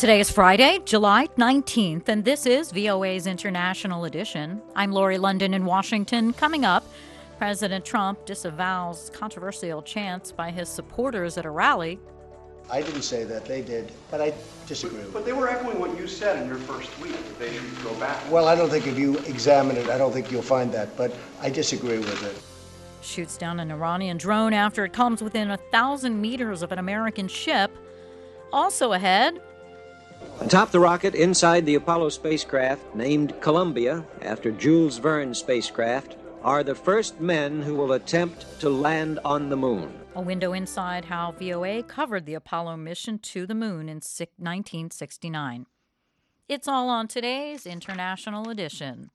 Today is Friday, July 19th, and this is VOA's International Edition. I'm Lori London in Washington. Coming up, President Trump disavows controversial chants by his supporters at a rally. I didn't say that, they did, but I disagree with it. But they were echoing what you said in your first tweet, that they should go back. Well, I don't think if you examine it, I don't think you'll find that, but I disagree with it. Shoots down an Iranian drone after it comes within 1,000 meters of an American ship. Also ahead, atop the rocket inside the Apollo spacecraft, named Columbia after Jules Verne's spacecraft, are the first men who will attempt to land on the moon. A window inside how VOA covered the Apollo mission to the moon in 1969. It's all on today's International Edition.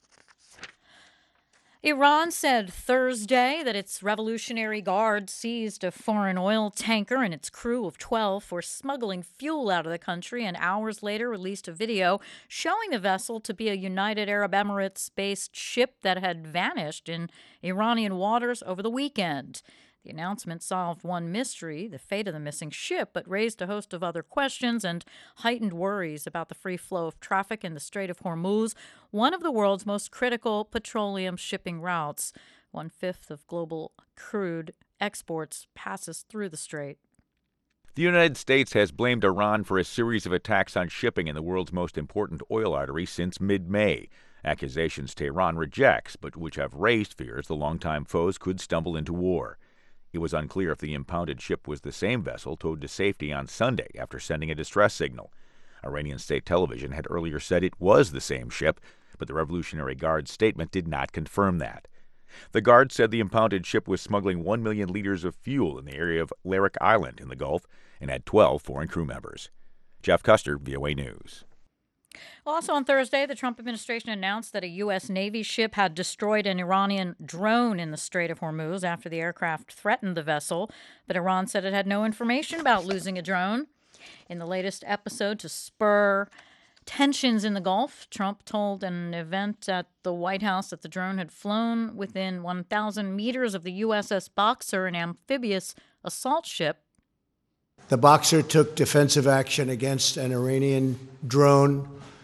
Iran said Thursday that its Revolutionary Guard seized a foreign oil tanker and its crew of 12 for smuggling fuel out of the country, and hours later released a video showing the vessel to be a United Arab Emirates-based ship that had vanished in Iranian waters over the weekend. The announcement solved one mystery, the fate of the missing ship, but raised a host of other questions and heightened worries about the free flow of traffic in the Strait of Hormuz, one of the world's most critical petroleum shipping routes. 1/5 of global crude exports passes through the strait. The United States has blamed Iran for a series of attacks on shipping in the world's most important oil artery since mid-May. Accusations Tehran rejects, but which have raised fears the longtime foes could stumble into war. It was unclear if the impounded ship was the same vessel towed to safety on Sunday after sending a distress signal. Iranian state television had earlier said it was the same ship, but the Revolutionary Guard's statement did not confirm that. The Guard said the impounded ship was smuggling 1 million liters of fuel in the area of Larik Island in the Gulf and had 12 foreign crew members. Jeff Custer, VOA News. Also on Thursday, the Trump administration announced that a U.S. Navy ship had destroyed an Iranian drone in the Strait of Hormuz after the aircraft threatened the vessel, but Iran said it had no information about losing a drone. In the latest episode to spur tensions in the Gulf, Trump told an event at the White House that the drone had flown within 1,000 meters of the USS Boxer, an amphibious assault ship. The Boxer took defensive action against an Iranian drone,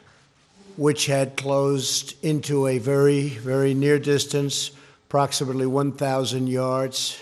which had closed into a very, very near distance, approximately 1,000 yards,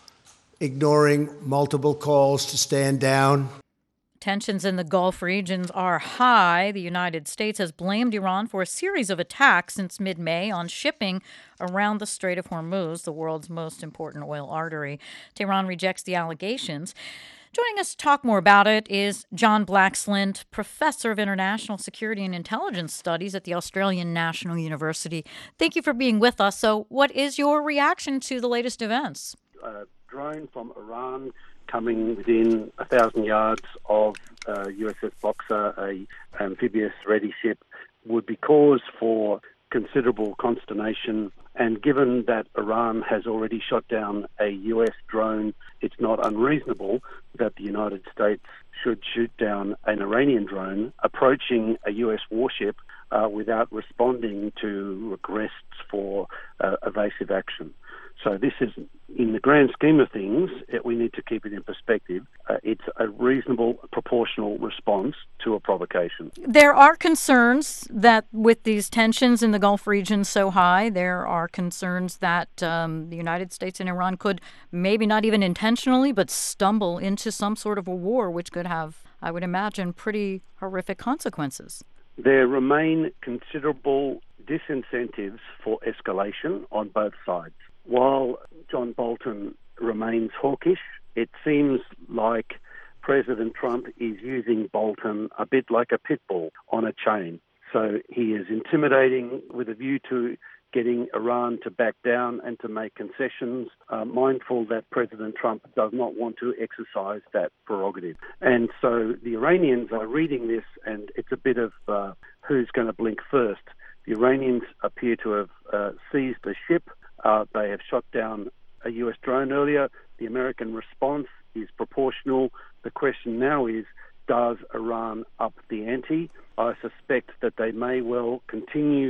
ignoring multiple calls to stand down. Tensions in the Gulf regions are high. The United States has blamed Iran for a series of attacks since mid-May on shipping around the Strait of Hormuz, the world's most important oil artery. Tehran rejects the allegations. Joining us to talk more about it is John Blaxland, Professor of International Security and Intelligence Studies at the Australian National University. Thank you for being with us. So what is your reaction to the latest events? A drone from Iran coming within 1,000 yards of USS Boxer, a amphibious ready ship, would be cause for considerable consternation. And given that Iran has already shot down a U.S. drone, it's not unreasonable that the United States should shoot down an Iranian drone approaching a U.S. warship without responding to requests for evasive action. So this is, in the grand scheme of things, we need to keep it in perspective. It's a reasonable, proportional response to a provocation. There are concerns that with these tensions in the Gulf region so high, there are concerns that the United States and Iran could maybe not even intentionally, but stumble into some sort of a war, which could have, I would imagine, pretty horrific consequences. There remain considerable disincentives for escalation on both sides. While John Bolton remains hawkish, it seems like President Trump is using Bolton a bit like a pit bull on a chain. So he is intimidating with a view to getting Iran to back down and to make concessions, mindful that President Trump does not want to exercise that prerogative. And so the Iranians are reading this, and it's a bit of who's going to blink first. The Iranians appear to have seized a ship. They have shot down a U.S. drone earlier. The American response is proportional. The question now is, does Iran up the ante? I suspect that they may well continue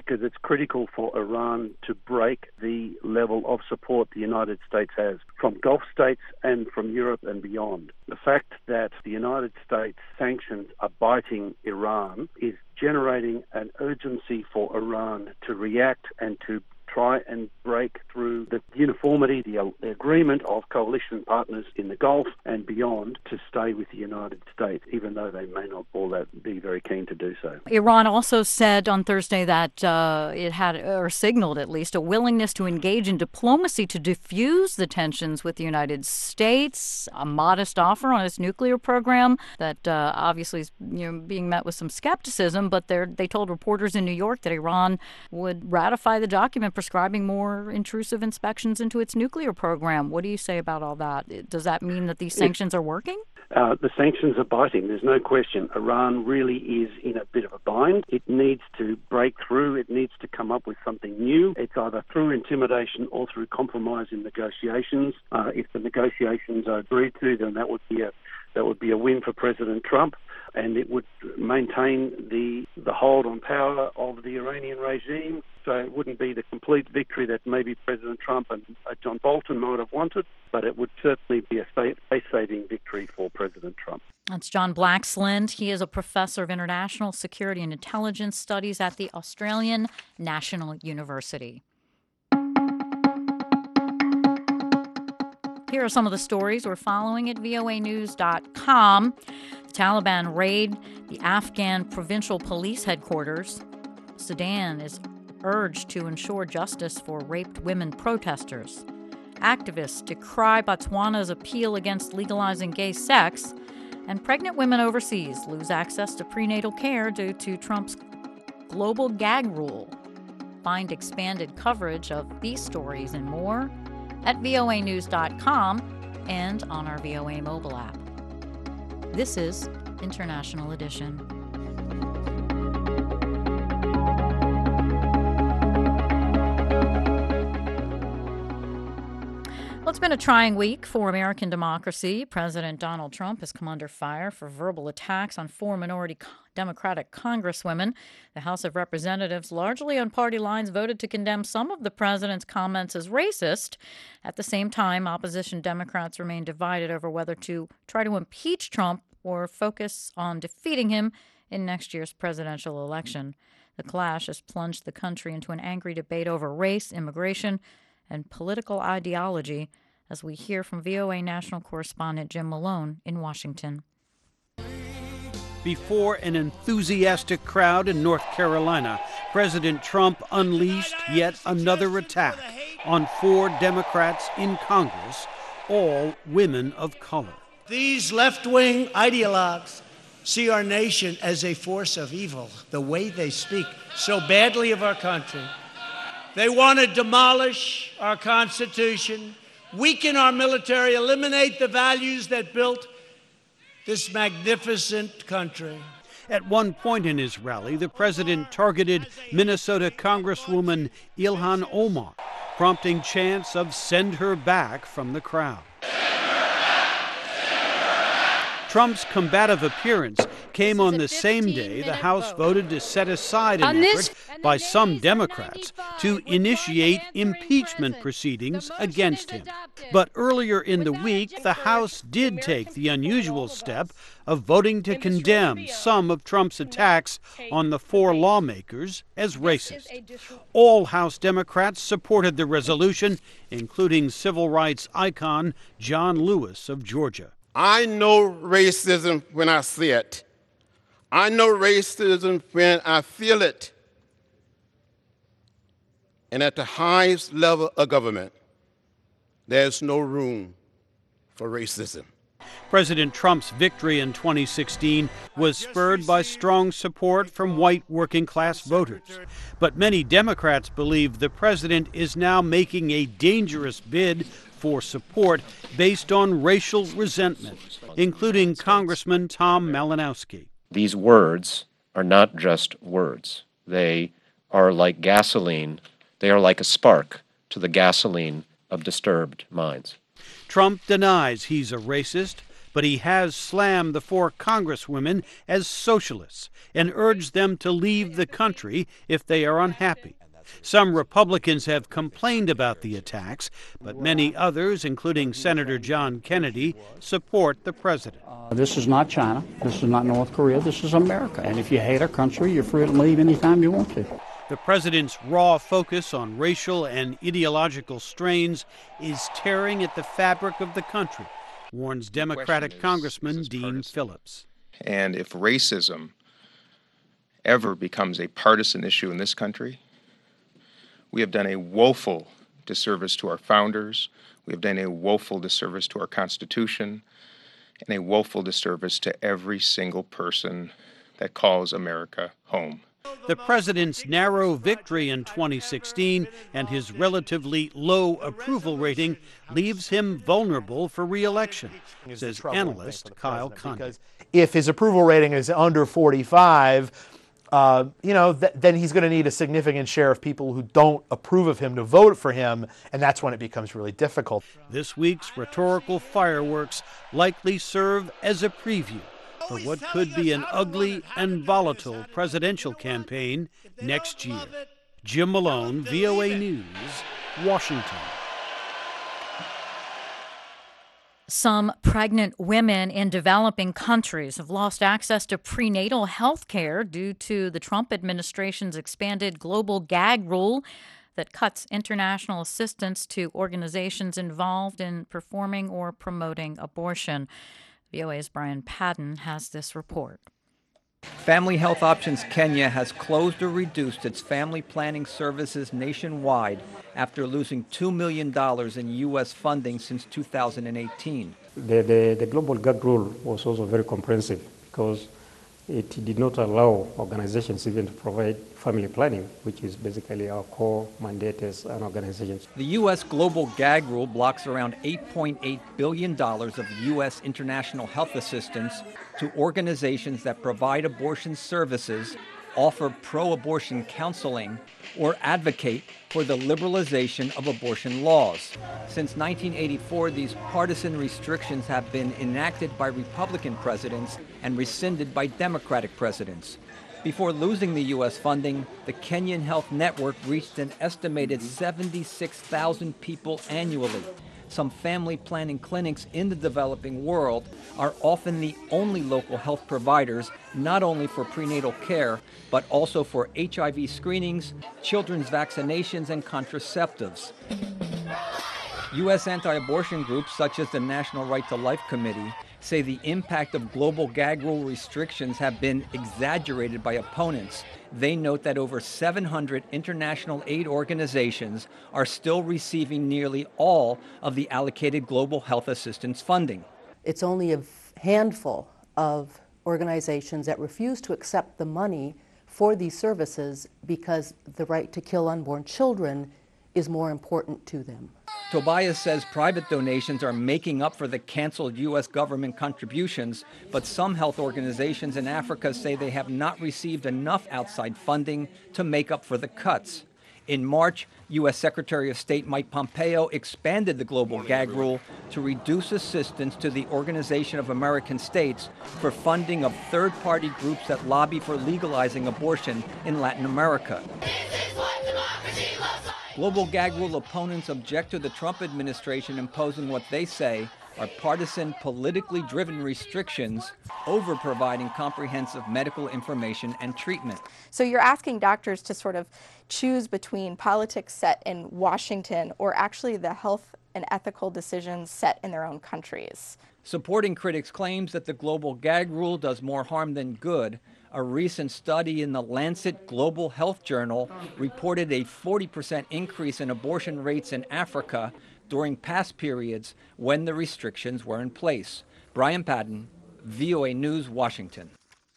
because it's critical for Iran to break the level of support the United States has from Gulf states and from Europe and beyond. The fact that the United States sanctions are biting Iran is generating an urgency for Iran to react and to try and break through the uniformity, the agreement of coalition partners in the Gulf and beyond to stay with the United States, even though they may not all that be very keen to do so. Iran also said on Thursday that it had, or signaled at least, a willingness to engage in diplomacy to diffuse the tensions with the United States, a modest offer on its nuclear program that obviously is being met with some skepticism, but they told reporters in New York that Iran would ratify the document prescribing more intrusive inspections into its nuclear program. What do you say about all that? Does that mean that these sanctions are working? The sanctions are biting. There's no question. Iran really is in a bit of a bind. It needs to break through. It needs to come up with something new. It's either through intimidation or through compromise in negotiations. If the negotiations are agreed to, then that would be a win for President Trump, and it would maintain the hold on power of the Iranian regime. So it wouldn't be the complete victory that maybe President Trump and John Bolton might have wanted, but it would certainly be a face-saving victory for President Trump. That's John Blaxland. He is a professor of international security and intelligence studies at the Australian National University. Here are some of the stories we're following at voanews.com. The Taliban raid the Afghan provincial police headquarters. Sudan is urged to ensure justice for raped women protesters. Activists decry Botswana's appeal against legalizing gay sex. And pregnant women overseas lose access to prenatal care due to Trump's global gag rule. Find expanded coverage of these stories and more at voanews.com and on our VOA mobile app. This is International Edition. Well, it's been a trying week for American democracy. President Donald Trump has come under fire for verbal attacks on 4 minority Democratic congresswomen. The House of Representatives, largely on party lines, voted to condemn some of the president's comments as racist. At the same time, opposition Democrats remain divided over whether to try to impeach Trump or focus on defeating him in next year's presidential election. The clash has plunged the country into an angry debate over race, immigration, and political ideology, as we hear from VOA national correspondent Jim Malone in Washington. Before an enthusiastic crowd in North Carolina, President Trump unleashed yet another attack on 4 Democrats in Congress, all women of color. These left-wing ideologues see our nation as a force of evil. The way they speak so badly of our country. They want to demolish our Constitution, weaken our military, eliminate the values that built this magnificent country. At one point in his rally, the president targeted Minnesota Congresswoman Ilhan Omar, prompting chants of "send her back" from the crowd. Trump's combative appearance came on the same day the House voted to set aside an effort by some Democrats to initiate impeachment proceedings against him. But earlier in the week, the House did take the unusual step of voting to condemn some of Trump's attacks on the 4 lawmakers as racist. All House Democrats supported the resolution, including civil rights icon John Lewis of Georgia. I know racism when I see it. I know racism when I feel it. And at the highest level of government, there's no room for racism. President Trump's victory in 2016 was spurred by strong support from white working-class voters. But many Democrats believe the president is now making a dangerous bid for support based on racial resentment, including Congressman Tom Malinowski. These words are not just words. They are like gasoline. They are like a spark to the gasoline of disturbed minds. Trump denies he's a racist, but he has slammed the 4 congresswomen as socialists and urged them to leave the country if they are unhappy. Some Republicans have complained about the attacks, but many others, including Senator John Kennedy, support the president. This is not China. This is not North Korea. This is America. And if you hate our country, you're free to leave anytime you want to. The president's raw focus on racial and ideological strains is tearing at the fabric of the country, warns Democratic Congressman Dean Phillips. And if racism ever becomes a partisan issue in this country, we have done a woeful disservice to our founders, we have done a woeful disservice to our Constitution, and a woeful disservice to every single person that calls America home. The president's narrow victory in 2016 and his relatively low approval rating leaves him vulnerable for re-election, says analyst Kyle Conde. If his approval rating is under 45, then he's going to need a significant share of people who don't approve of him to vote for him, and that's when it becomes really difficult. This week's rhetorical fireworks likely serve as a preview for what could be an ugly and volatile presidential campaign next year. Jim Malone, VOA News, Washington. Some pregnant women in developing countries have lost access to prenatal health care due to the Trump administration's expanded global gag rule that cuts international assistance to organizations involved in performing or promoting abortion. VOA's Brian Padden has this report. Family Health Options Kenya has closed or reduced its family planning services nationwide after losing $2 million in U.S. funding since 2018. The global gag rule was also very comprehensive because it did not allow organizations even to provide family planning, which is basically our core mandate as an organization. The U.S. global gag rule blocks around $8.8 billion of U.S. international health assistance to organizations that provide abortion services, offer pro-abortion counseling, or advocate for the liberalization of abortion laws. Since 1984, these partisan restrictions have been enacted by Republican presidents and rescinded by Democratic presidents. Before losing the U.S. funding, the Kenyan Health Network reached an estimated 76,000 people annually. Some family planning clinics in the developing world are often the only local health providers, not only for prenatal care, but also for HIV screenings, children's vaccinations, and contraceptives. U.S. anti-abortion groups such as the National Right to Life Committee say the impact of global gag rule restrictions have been exaggerated by opponents. They note that over 700 international aid organizations are still receiving nearly all of the allocated global health assistance funding. It's only a handful of organizations that refuse to accept the money for these services because the right to kill unborn children is more important to them. Tobias says private donations are making up for the canceled U.S. government contributions, but some health organizations in Africa say they have not received enough outside funding to make up for the cuts. In March, U.S. Secretary of State Mike Pompeo expanded the global gag rule to reduce assistance to the Organization of American States for funding of third-party groups that lobby for legalizing abortion in Latin America. Global gag rule opponents object to the Trump administration imposing what they say are partisan, politically driven restrictions over providing comprehensive medical information and treatment. So you're asking doctors to sort of choose between politics set in Washington or actually the health and ethical decisions set in their own countries. Supporting critics' claims that the global gag rule does more harm than good, a recent study in the Lancet Global Health Journal reported a 40% increase in abortion rates in Africa during past periods when the restrictions were in place. Brian Padden, VOA News, Washington.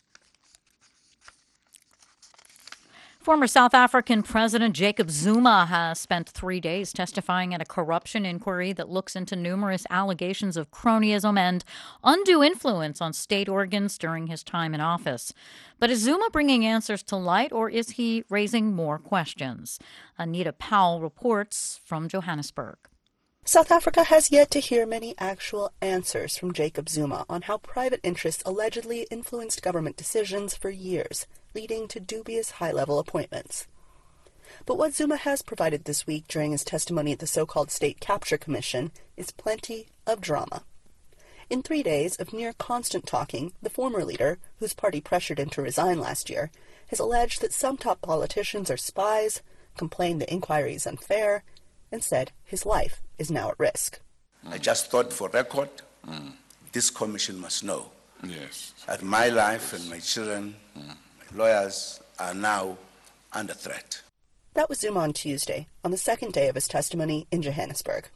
Former South African President Jacob Zuma has spent 3 days testifying at a corruption inquiry that looks into numerous allegations of cronyism and undue influence on state organs during his time in office. But is Zuma bringing answers to light, or is he raising more questions? Anita Powell reports from Johannesburg. South Africa has yet to hear many actual answers from Jacob Zuma on how private interests allegedly influenced government decisions for years, leading to dubious high-level appointments. But what Zuma has provided this week during his testimony at the so-called State Capture Commission is plenty of drama. In 3 days of near constant talking, the former leader, whose party pressured him to resign last year, has alleged that some top politicians are spies, complained the inquiry is unfair, and said his life is now at risk. I just thought, for record, this commission must know that my life and my children, my lawyers, are now under threat. That was Zuma on Tuesday, on the second day of his testimony in Johannesburg.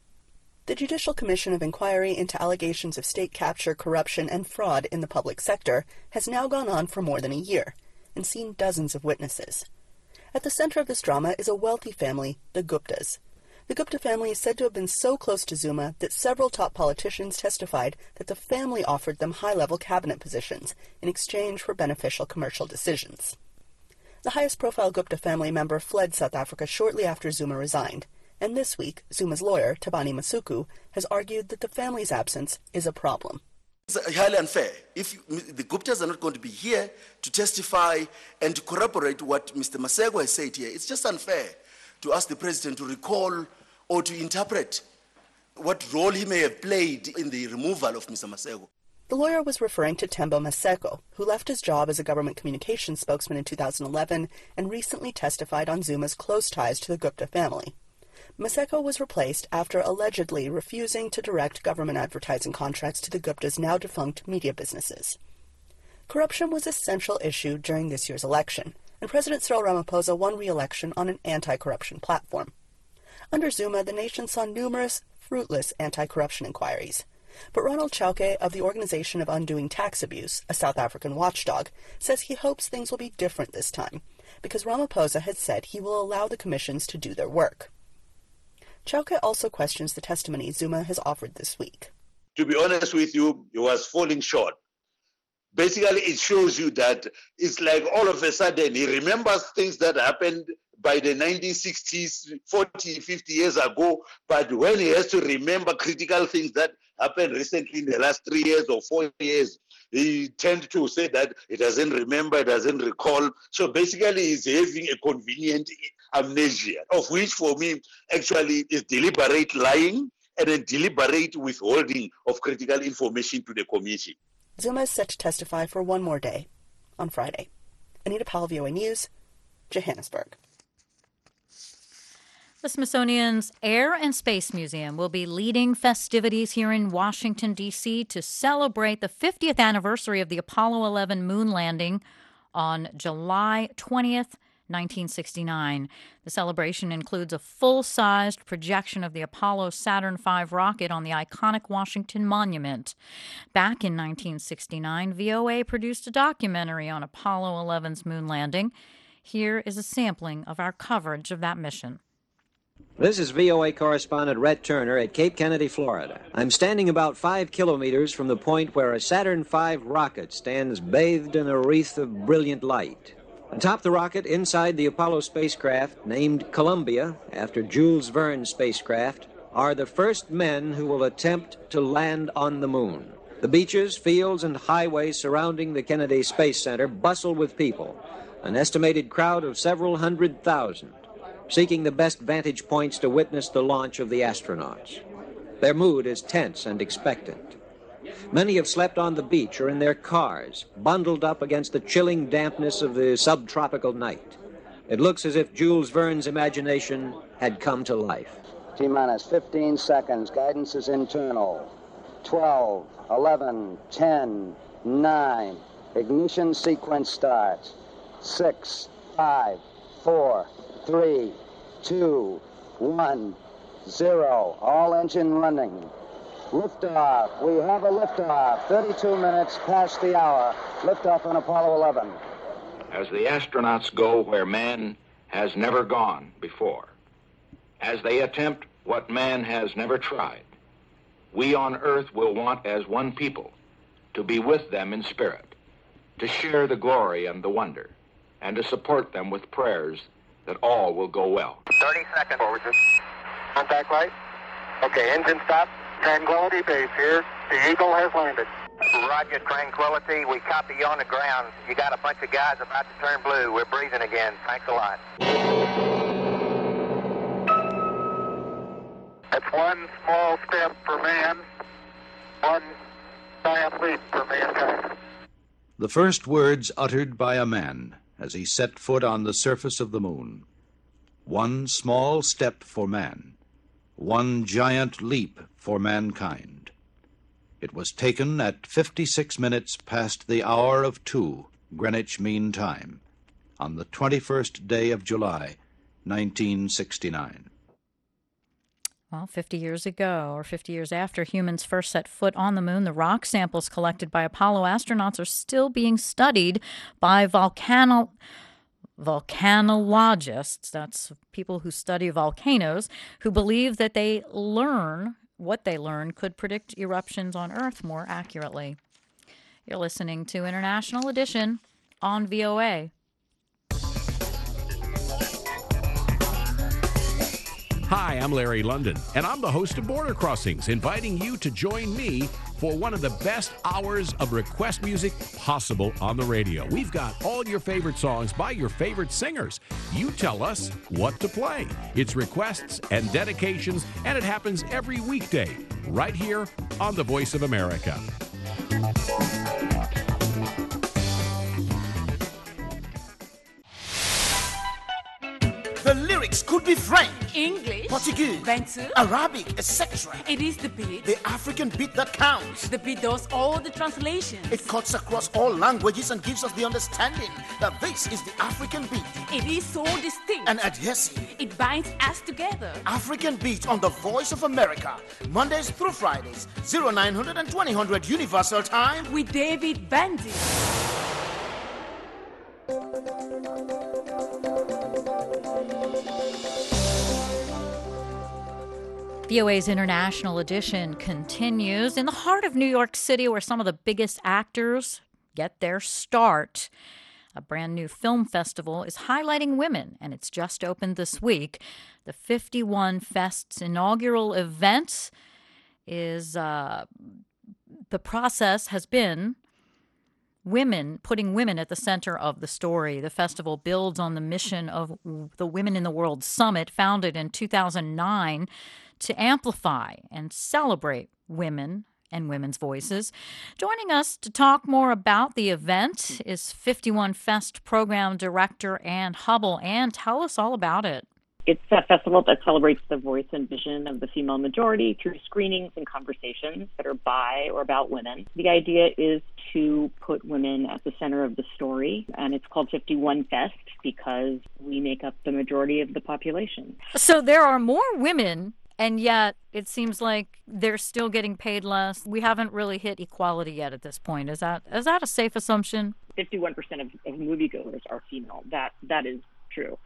The Judicial Commission of Inquiry into allegations of state capture, corruption, and fraud in the public sector has now gone on for more than a year and seen dozens of witnesses. At the center of this drama is a wealthy family, the Guptas. The Gupta family is said to have been so close to Zuma that several top politicians testified that the family offered them high-level cabinet positions in exchange for beneficial commercial decisions. The highest-profile Gupta family member fled South Africa shortly after Zuma resigned, and this week, Zuma's lawyer, Thabani Masuku, has argued that the family's absence is a problem. It's highly unfair. If the Guptas are not going to be here to testify and to corroborate what Mr. Masego has said here, it's just unfair to ask the president to recall or to interpret what role he may have played in the removal of Mr. Masego. The lawyer was referring to Themba Maseko, who left his job as a government communications spokesman in 2011 and recently testified on Zuma's close ties to the Gupta family. Maseko was replaced after allegedly refusing to direct government advertising contracts to the Gupta's now-defunct media businesses. Corruption was a central issue during this year's election, and President Cyril Ramaphosa won re-election on an anti-corruption platform. Under Zuma, the nation saw numerous fruitless anti-corruption inquiries. But Ronald Chauke of the Organization of Undoing Tax Abuse, a South African watchdog, says he hopes things will be different this time, because Ramaphosa has said he will allow the commissions to do their work. Chauke also questions the testimony Zuma has offered this week. To be honest with you, he was falling short. Basically, it shows you that it's like all of a sudden he remembers things that happened by the 1960s, 40, 50 years ago, but when he has to remember critical things that happened recently in the last 3 years or 4 years, he tends to say that he doesn't remember, doesn't recall. So basically he's having a convenient amnesia, of which for me actually is deliberate lying and a deliberate withholding of critical information to the commission. Zuma is set to testify for one more day, on Friday. Anita Powell, VOA News, Johannesburg. The Smithsonian's Air and Space Museum will be leading festivities here in Washington, D.C. to celebrate the 50th anniversary of the Apollo 11 moon landing on July 20th, 1969. The celebration includes a full-sized projection of the Apollo Saturn V rocket on the iconic Washington Monument. Back in 1969, VOA produced a documentary on Apollo 11's moon landing. Here is a sampling of our coverage of that mission. This is VOA correspondent Rhett Turner at Cape Kennedy, Florida. I'm standing about 5 kilometers from the point where a Saturn V rocket stands bathed in a wreath of brilliant light. Atop the rocket, inside the Apollo spacecraft, named Columbia, after Jules Verne's spacecraft, are the first men who will attempt to land on the moon. The beaches, fields, and highways surrounding the Kennedy Space Center bustle with people, an estimated crowd of several 100,000. Seeking the best vantage points to witness the launch of the astronauts. Their mood is tense and expectant. Many have slept on the beach or in their cars, bundled up against the chilling dampness of the subtropical night. It looks as if Jules Verne's imagination had come to life. T-minus 15 seconds. Guidance is internal. 12, 11, 10, 9. Ignition sequence starts. 6, 5, 4, 3, 2, 1, 0. All engine running. Liftoff. We have a liftoff. 32 minutes past the hour. Liftoff on Apollo 11. As the astronauts go where man has never gone before, as they attempt what man has never tried, we on Earth will want as one people to be with them in spirit, to share the glory and the wonder, and to support them with prayers that all will go well. 30 seconds. Contact light. Okay, engine stop. Tranquility Base here. The Eagle has landed. Roger, Tranquility. We copy you on the ground. You got a bunch of guys about to turn blue. We're breathing again. Thanks a lot. That's one small step for man, one giant leap for mankind. The first words uttered by a man as he set foot on the surface of the moon. One small step for man, one giant leap for mankind. It was taken at 56 minutes past the hour of 2, Greenwich Mean Time, on the 21st day of July, 1969. Well, 50 years ago, or 50 years after humans first set foot on the moon, the rock samples collected by Apollo astronauts are still being studied by volcanologists, that's people who study volcanoes, who believe that what they learn could predict eruptions on Earth more accurately. You're listening to International Edition on VOA. Hi, I'm Larry London, and I'm the host of Border Crossings, inviting you to join me for one of the best hours of request music possible on the radio. We've got all your favorite songs by your favorite singers. You tell us what to play. It's requests and dedications, and it happens every weekday right here on The Voice of America. The lyrics could be French, English, Portuguese, Bantu, Arabic, etc. It is the beat. The African beat that counts. The beat does all the translations. It cuts across all languages and gives us the understanding that this is the African beat. It is so distinct and adhesive. It binds us together. African beat on The Voice of America, Mondays through Fridays, 0900 and 2000 Universal Time with David Bandy. VOA's International Edition continues in the heart of New York City, where some of the biggest actors get their start. A brand new film festival is highlighting women, and it's just opened this week. The 51 Fest's inaugural event is the process has been putting women at the center of the story. The festival builds on the mission of the Women in the World Summit, founded in 2009, to amplify and celebrate women and women's voices. Joining us to talk more about the event is 51 Fest Program Director Ann Hubble. Ann, tell us all about it. It's a festival that celebrates the voice and vision of the female majority through screenings and conversations that are by or about women. The idea is to put women at the center of the story, and it's called 51 Fest because we make up the majority of the population. So there are more women, and yet it seems like they're still getting paid less. We haven't really hit equality yet at this point. Is that a safe assumption? 51% of moviegoers are female. That is true.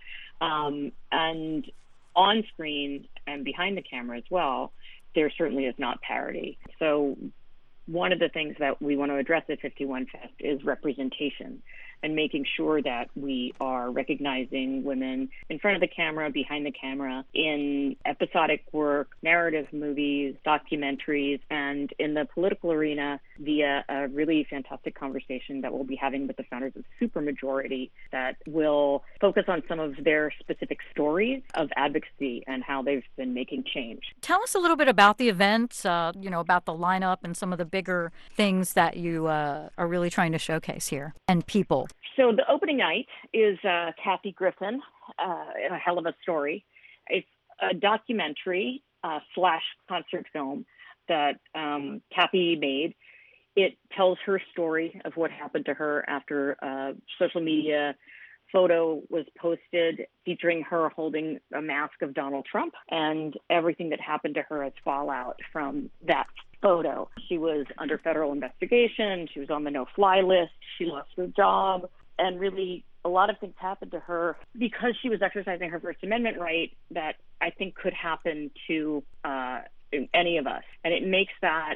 And on screen and behind the camera as well, there certainly is not parity. So one of the things that we want to address at 51 Fest is representation and making sure that we are recognizing women in front of the camera, behind the camera, in episodic work, narrative movies, documentaries, and in the political arena via a really fantastic conversation that we'll be having with the founders of Supermajority that will focus on some of their specific stories of advocacy and how they've been making change. Tell us a little bit about the event, about the lineup and some of the bigger things that you are really trying to showcase here, and people. So the opening night is Kathy Griffin, A Hell of a Story. It's a documentary / concert film that Kathy made. It tells her story of what happened to her after a social media photo was posted featuring her holding a mask of Donald Trump and everything that happened to her as fallout from that photo. She was under federal investigation. She was on the no-fly list. She lost her job. And really, a lot of things happened to her because she was exercising her First Amendment right that I think could happen to any of us. And it makes that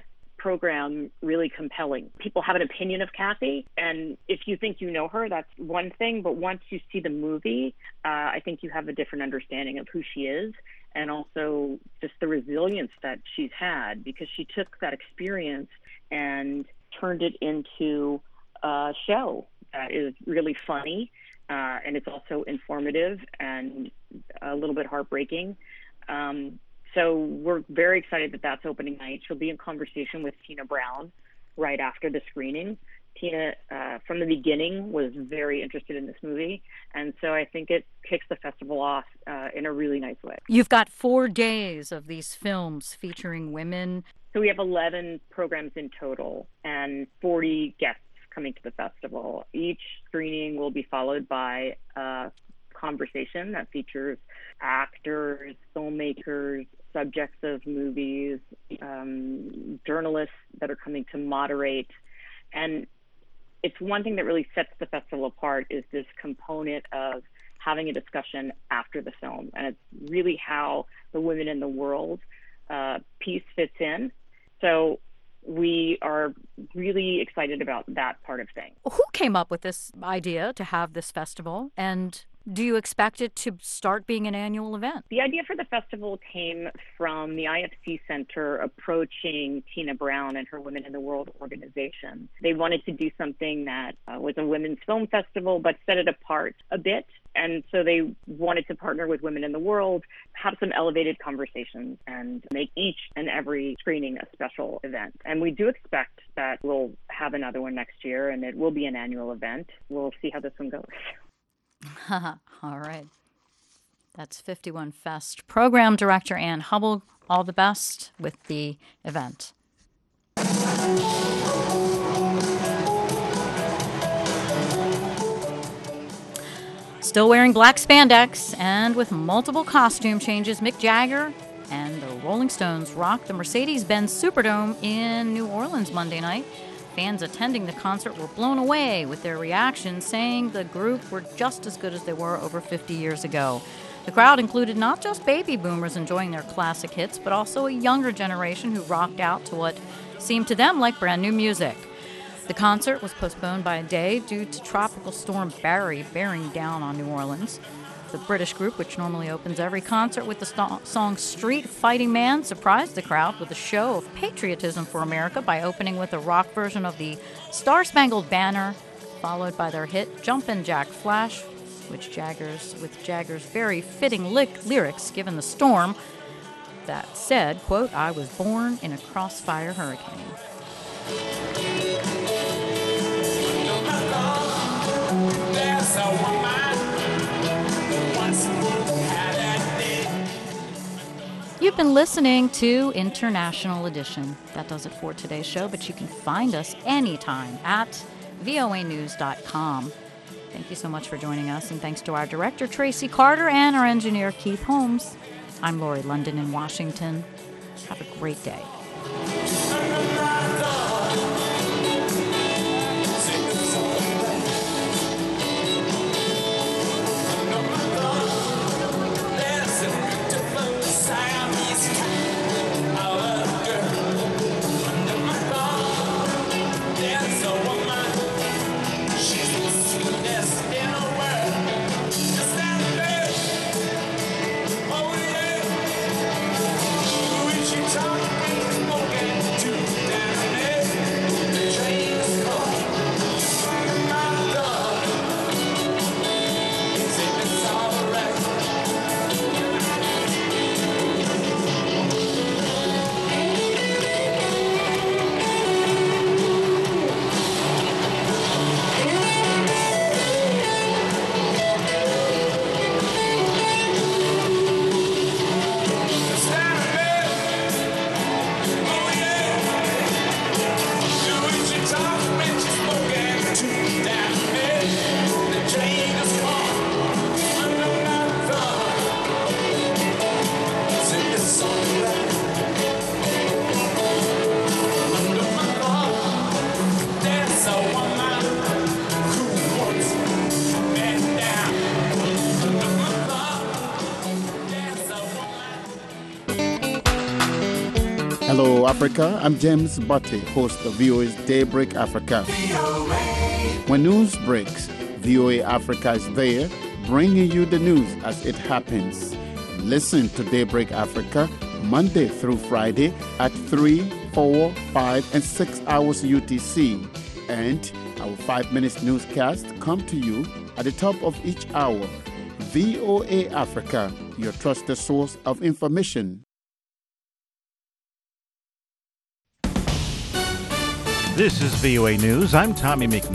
program really compelling. People have an opinion of Kathy, and if you think you know her, that's one thing. But once you see the movie, I think you have a different understanding of who she is, and also just the resilience that she's had, because she took that experience and turned it into a show that is really funny, and it's also informative and a little bit heartbreaking. So we're very excited that that's opening night. She'll be in conversation with Tina Brown right after the screening. Tina, from the beginning, was very interested in this movie, and so I think it kicks the festival off in a really nice way. You've got 4 days of these films featuring women. So we have 11 programs in total and 40 guests coming to the festival. Each screening will be followed by a conversation that features actors, filmmakers, subjects of movies, journalists that are coming to moderate. And it's one thing that really sets the festival apart is this component of having a discussion after the film. And it's really how the Women in the World piece fits in. So we are really excited about that part of things. Who came up with this idea to have this festival, and do you expect it to start being an annual event? The idea for the festival came from the IFC Center approaching Tina Brown and her Women in the World organization. They wanted to do something that was a women's film festival, but set it apart a bit. And so they wanted to partner with Women in the World, have some elevated conversations, and make each and every screening a special event. And we do expect that we'll have another one next year, and it will be an annual event. We'll see how this one goes. All right. That's 51 Fest Program Director Ann Hubble. All the best with the event. Still wearing black spandex and with multiple costume changes, Mick Jagger and the Rolling Stones rocked the Mercedes-Benz Superdome in New Orleans Monday night. Fans attending the concert were blown away with their reactions, saying the group were just as good as they were over 50 years ago. The crowd included not just baby boomers enjoying their classic hits, but also a younger generation who rocked out to what seemed to them like brand new music. The concert was postponed by a day due to Tropical Storm Barry bearing down on New Orleans. The British group, which normally opens every concert with the song Street Fighting Man, surprised the crowd with a show of patriotism for America by opening with a rock version of the Star Spangled Banner, followed by their hit Jumpin' Jack Flash, with Jagger's very fitting lyrics given the storm that said, quote, "I was born in a crossfire hurricane." You've been listening to International Edition. That does it for today's show, but you can find us anytime at voanews.com. Thank you so much for joining us, and thanks to our director, Tracy Carter, and our engineer, Keith Holmes. I'm Lori London in Washington. Have a great day. Talk, Hello, Africa. I'm James Butte, host of VOA's Daybreak Africa. When news breaks, VOA Africa is there, bringing you the news as it happens. Listen to Daybreak Africa Monday through Friday at 3, 4, 5, and 6 hours UTC. And our 5-minute newscast come to you at the top of each hour. VOA Africa, your trusted source of information. This is VOA News. I'm Tommy McNeil.